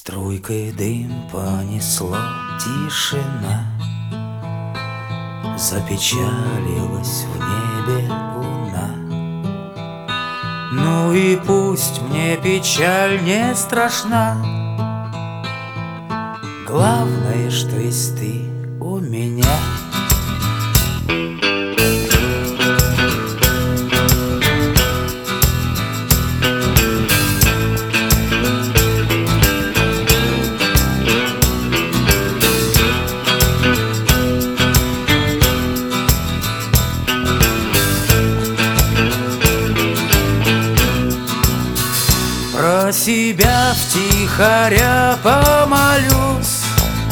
Струйкой дым понесло, тишина. Запечалилась в небе луна. Ну и пусть мне печаль не страшна. Главное, что есть ты у меня. Про себя втихаря помолюсь,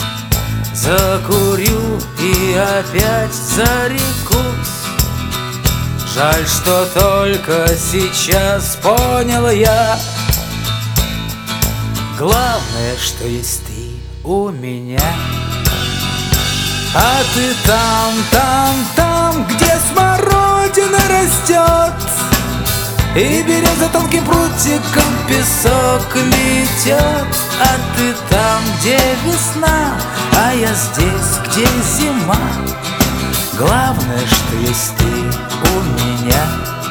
закурю и опять зарекусь. Жаль, что только сейчас понял я. Главное, что есть ты у меня. А ты там, где смородина растет, и береза тонким прутиком песок метет. А ты там, где весна, а я здесь, где зима. Главное, что есть ты у меня.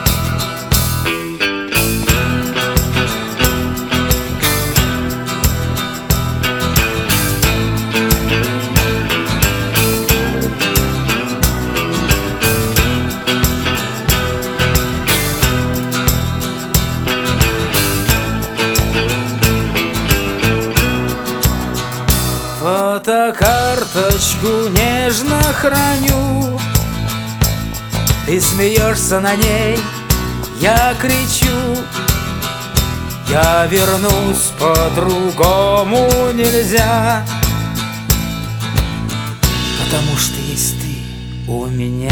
Фотокарточку нежно храню. Ты смеешься на ней, я кричу. Я вернусь, по-другому нельзя. Потому что есть ты у меня.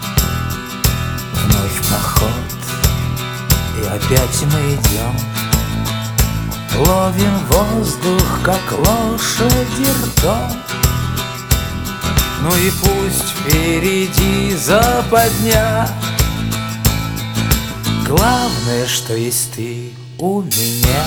Вновь поход, и опять мы идем. Ловим воздух, как лошади ртом. Ну и пусть впереди западня. Главное, что есть ты у меня.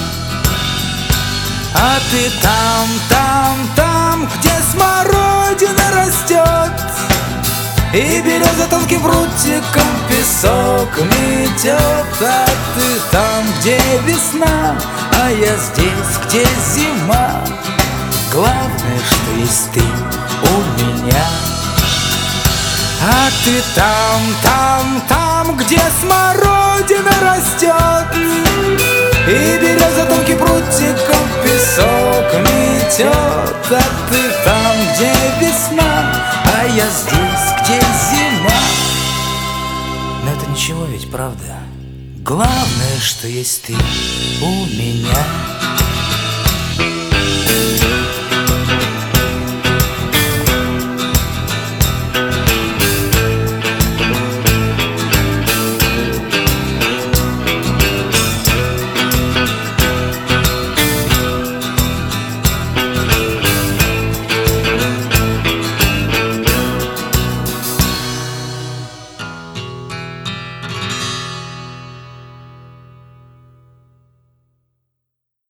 А ты там, где смородина растет, и береза тонким прутиком песок метет. А ты там, где весна, а я здесь, где зима. Главное, что есть ты у меня. А ты там, где смородина растет, и береза тонким прутиком песок метет. А ты там, где весна, а я здесь, где зима. Но это ничего ведь, правда? Главное, что есть ты у меня.